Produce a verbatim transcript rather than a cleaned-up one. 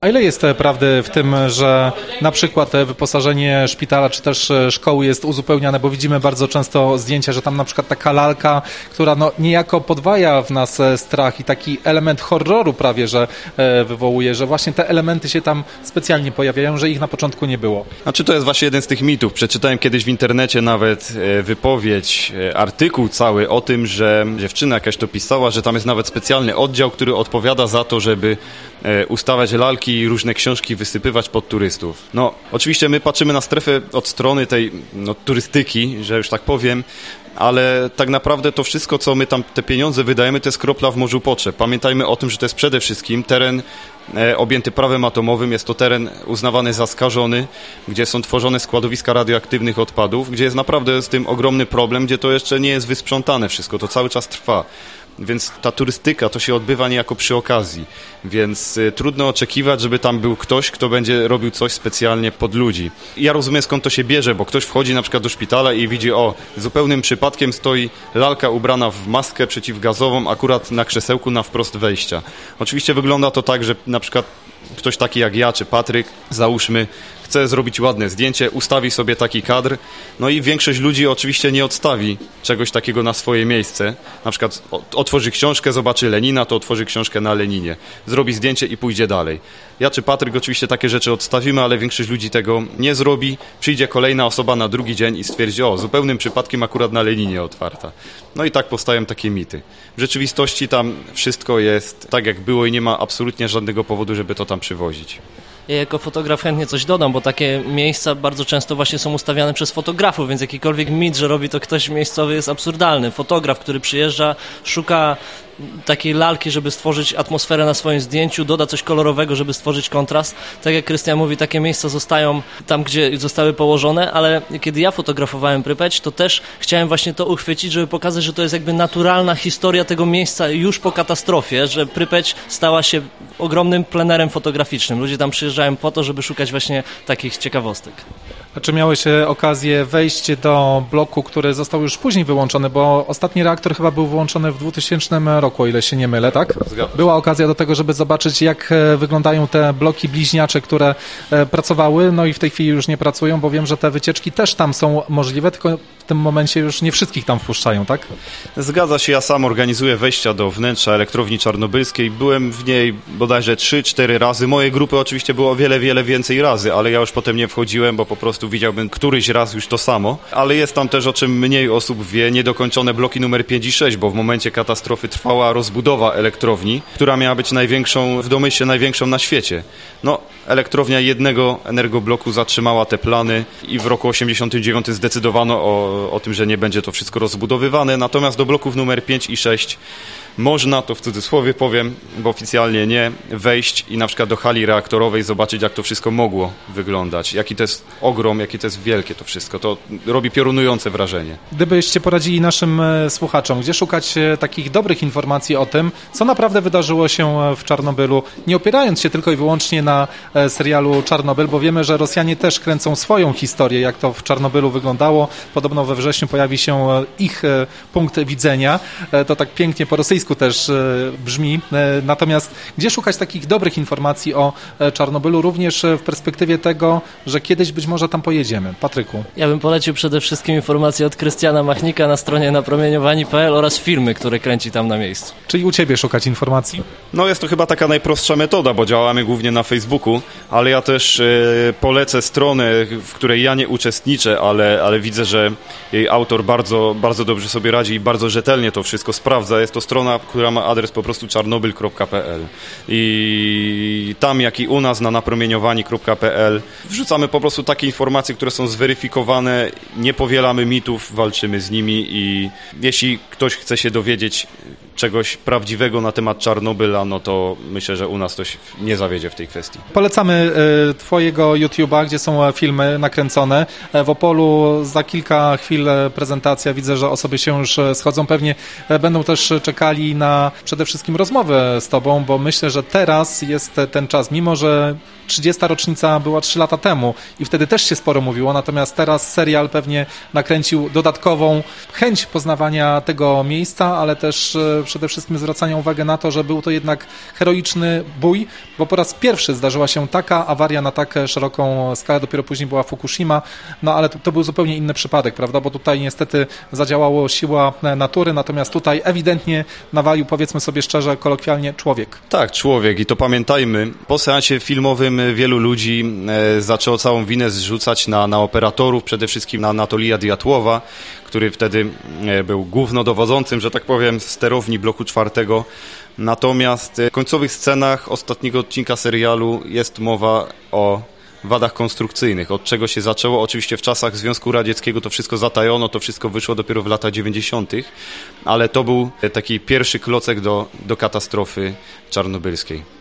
A ile jest prawdy w tym, że na przykład wyposażenie szpitala czy też szkoły jest uzupełniane, bo widzimy bardzo często zdjęcia, że tam na przykład taka lalka, która no niejako podwaja w nas strach i taki element horroru prawie, że wywołuje, że właśnie te elementy się tam specjalnie pojawiają, że ich na początku nie było. Znaczy to jest właśnie jeden z tych mitów. Przeczytałem kiedyś w internecie nawet wypowiedź, artykuł cały o tym, że dziewczyna jakaś to pisała, że tam jest nawet specjalny oddział, który odpowiada za to, żeby ustawiać lalki i różne książki wysypywać pod turystów. No, oczywiście my patrzymy na strefę od strony tej no, turystyki, że już tak powiem, ale tak naprawdę to wszystko, co my tam, te pieniądze wydajemy, to jest kropla w morzu potrzeb. Pamiętajmy o tym, że to jest przede wszystkim teren e, objęty prawem atomowym, jest to teren uznawany za skażony, gdzie są tworzone składowiska radioaktywnych odpadów, gdzie jest naprawdę z tym ogromny problem, gdzie to jeszcze nie jest wysprzątane wszystko, to cały czas trwa. Więc ta turystyka to się odbywa niejako przy okazji, więc y, trudno oczekiwać, żeby tam był ktoś, kto będzie robił coś specjalnie pod ludzi. I ja rozumiem, skąd to się bierze, bo ktoś wchodzi na przykład do szpitala i widzi, o, zupełnym przypadkiem stoi lalka ubrana w maskę przeciwgazową akurat na krzesełku na wprost wejścia. Oczywiście wygląda to tak, że na przykład ktoś taki jak ja czy Patryk, załóżmy, chce zrobić ładne zdjęcie, ustawi sobie taki kadr, no i większość ludzi oczywiście nie odstawi czegoś takiego na swoje miejsce. Na przykład otworzy książkę, zobaczy Lenina, to otworzy książkę na Leninie. Zrobi zdjęcie i pójdzie dalej. Ja czy Patryk oczywiście takie rzeczy odstawimy, ale większość ludzi tego nie zrobi. Przyjdzie kolejna osoba na drugi dzień i stwierdzi, o, zupełnym przypadkiem akurat na Leninie otwarta. No i tak powstają takie mity. W rzeczywistości tam wszystko jest tak, jak było i nie ma absolutnie żadnego powodu, żeby to tam przywozić. Ja jako fotograf chętnie coś dodam, bo takie miejsca bardzo często właśnie są ustawiane przez fotografów, więc jakikolwiek mit, że robi to ktoś miejscowy, jest absurdalny. Fotograf, który przyjeżdża, szuka takiej lalki, żeby stworzyć atmosferę na swoim zdjęciu, doda coś kolorowego, żeby stworzyć kontrast. Tak jak Krystian mówi, takie miejsca zostają tam, gdzie zostały położone, ale kiedy ja fotografowałem Prypeć, to też chciałem właśnie to uchwycić, żeby pokazać, że to jest jakby naturalna historia tego miejsca już po katastrofie, że Prypeć stała się ogromnym plenerem fotograficznym. Ludzie tam przyjeżdżają po to, żeby szukać właśnie takich ciekawostek. A czy miałeś okazję wejść do bloku, który został już później wyłączony, bo ostatni reaktor chyba był wyłączony w dwutysięcznym roku, o ile się nie mylę, tak? Była okazja do tego, żeby zobaczyć, jak wyglądają te bloki bliźniacze, które pracowały, no i w tej chwili już nie pracują, bo wiem, że te wycieczki też tam są możliwe, tylko w tym momencie już nie wszystkich tam wpuszczają, tak? Zgadza się, ja sam organizuję wejścia do wnętrza elektrowni czarnobylskiej. Byłem w niej bodajże trzy cztery razy. Moje grupy oczywiście było o wiele, wiele więcej razy, ale ja już potem nie wchodziłem, bo po prostu widziałbym któryś raz już to samo. Ale jest tam też, o czym mniej osób wie, niedokończone bloki numer pięć i sześć, bo w momencie katastrofy trwała rozbudowa elektrowni, która miała być największą, w domyśle największą na świecie. No, elektrownia jednego energobloku zatrzymała te plany i w roku osiemdziesiątym dziewiątym zdecydowano o, o tym, że nie będzie to wszystko rozbudowywane, natomiast do bloków numer pięć i sześć można, to w cudzysłowie powiem, bo oficjalnie nie, wejść i na przykład do hali reaktorowej zobaczyć, jak to wszystko mogło wyglądać, jaki to jest ogrom, jakie to jest wielkie to wszystko. To robi piorunujące wrażenie. Gdybyście poradzili naszym słuchaczom, gdzie szukać takich dobrych informacji o tym, co naprawdę wydarzyło się w Czarnobylu, nie opierając się tylko i wyłącznie na serialu Czarnobyl, bo wiemy, że Rosjanie też kręcą swoją historię, jak to w Czarnobylu wyglądało. Podobno we wrześniu pojawi się ich punkt widzenia. To tak pięknie po rosyjsku też brzmi. Natomiast gdzie szukać takich dobrych informacji o Czarnobylu, również w perspektywie tego, że kiedyś być może tam pojedziemy? Patryku. Ja bym polecił przede wszystkim informacje od Krystiana Machnika na stronie napromieniowani kropka p l oraz firmy, które kręci tam na miejscu. Czyli u Ciebie szukać informacji? No jest to chyba taka najprostsza metoda, bo działamy głównie na Facebooku, ale ja też e, polecę stronę, w której ja nie uczestniczę, ale, ale widzę, że jej autor bardzo, bardzo dobrze sobie radzi i bardzo rzetelnie to wszystko sprawdza. Jest to strona, która ma adres po prostu czarnobyl kropka p l i tam, jak i u nas na napromieniowani kropka p l wrzucamy po prostu takie informacje, które są zweryfikowane, nie powielamy mitów, walczymy z nimi i jeśli ktoś chce się dowiedzieć czegoś prawdziwego na temat Czarnobyla, no to myślę, że u nas to się nie zawiedzie w tej kwestii. Polecamy y, Twojego YouTube'a, gdzie są filmy nakręcone. W Opolu za kilka chwil prezentacja. Widzę, że osoby się już schodzą. Pewnie będą też czekali na przede wszystkim rozmowę z Tobą, bo myślę, że teraz jest ten czas, mimo że trzydziesta rocznica była trzy lata temu i wtedy też się sporo mówiło, natomiast teraz serial pewnie nakręcił dodatkową chęć poznawania tego miejsca, ale też przede wszystkim zwracania uwagi na to, że był to jednak heroiczny bój, bo po raz pierwszy zdarzyła się taka awaria na tak szeroką skalę, dopiero później była Fukushima, no ale to, to był zupełnie inny przypadek, prawda, bo tutaj niestety zadziałało siła natury, natomiast tutaj ewidentnie nawalił, powiedzmy sobie szczerze, kolokwialnie, człowiek. Tak, człowiek i to pamiętajmy, po seansie filmowym wielu ludzi e, zaczęło całą winę zrzucać na, na operatorów, przede wszystkim na Anatolija Diatłowa, który wtedy e, był głównodowodzącym, że tak powiem, w sterowni bloku czwartego. Natomiast w końcowych scenach ostatniego odcinka serialu jest mowa o wadach konstrukcyjnych, od czego się zaczęło. Oczywiście w czasach Związku Radzieckiego to wszystko zatajono, to wszystko wyszło dopiero w latach dziewięćdziesiątych, ale to był taki pierwszy klocek do, do katastrofy czarnobylskiej.